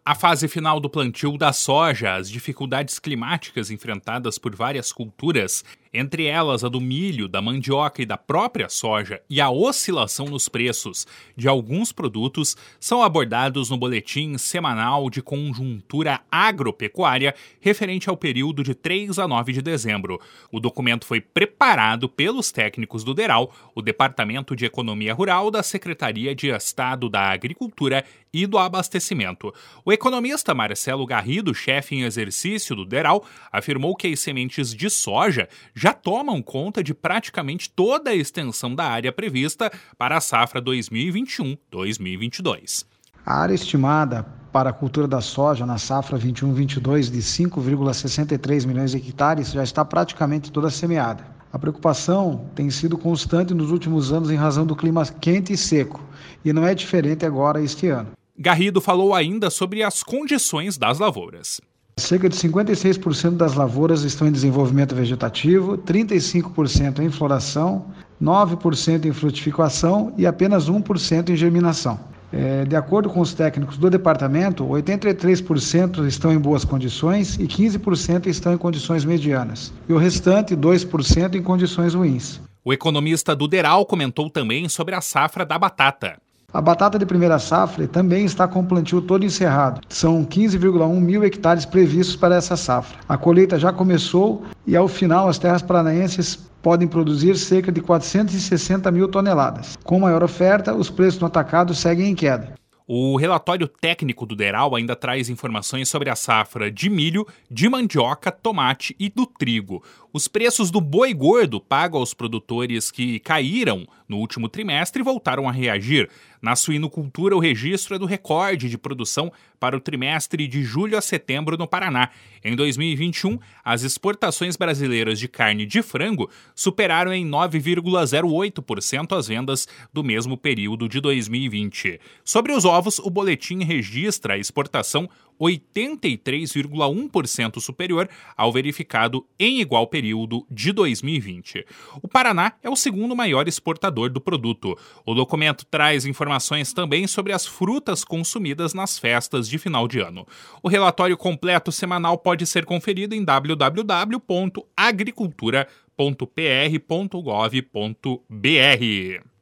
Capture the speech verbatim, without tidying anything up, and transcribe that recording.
A fase final do plantio da soja, as dificuldades climáticas enfrentadas por várias culturas, entre elas a do milho, da mandioca e da própria soja, e a oscilação nos preços de alguns produtos, são abordados no boletim semanal de conjuntura agropecuária referente ao período de três a nove de dezembro. O documento foi preparado pelos técnicos do DERAL, o Departamento de Economia Rural da Secretaria de Estado da Agricultura e do Abastecimento. O economista Marcelo Garrido, chefe em exercício do DERAL, afirmou que as sementes de soja já tomam conta de praticamente toda a extensão da área prevista para a safra dois mil e vinte e um a dois mil e vinte e dois. A área estimada para a cultura da soja na safra vinte e um vinte e dois de cinco vírgula sessenta e três milhões de hectares já está praticamente toda semeada. A preocupação tem sido constante nos últimos anos em razão do clima quente e seco, e não é diferente agora este ano. Garrido falou ainda sobre as condições das lavouras. Cerca de cinquenta e seis por cento das lavouras estão em desenvolvimento vegetativo, trinta e cinco por cento em floração, nove por cento em frutificação e apenas um por cento em germinação. É, de acordo com os técnicos do departamento, oitenta e três por cento estão em boas condições e quinze por cento estão em condições medianas, e o restante, dois por cento, em condições ruins. O economista do DERAL comentou também sobre a safra da batata. A batata de primeira safra também está com o plantio todo encerrado. São quinze vírgula um mil hectares previstos para essa safra. A colheita já começou e, ao final, as terras paranaenses podem produzir cerca de quatrocentos e sessenta mil toneladas. Com maior oferta, os preços no atacado seguem em queda. O relatório técnico do DERAL ainda traz informações sobre a safra de milho, de mandioca, tomate e do trigo. Os preços do boi gordo pago aos produtores que caíram no último trimestre voltaram a reagir. Na suinocultura, o registro é do recorde de produção para o trimestre de julho a setembro no Paraná. Em dois mil e vinte e um, as exportações brasileiras de carne de frango superaram em nove vírgula zero oito por cento as vendas do mesmo período de dois mil e vinte. Sobre os ovos, o boletim registra a exportação oitenta e três vírgula um por cento superior ao verificado em igual período de dois mil e vinte. O Paraná é o segundo maior exportador do produto. O documento traz informações também sobre as frutas consumidas nas festas de final de ano. O relatório completo semanal pode ser conferido em w w w ponto agricultura ponto p r ponto gov ponto b r.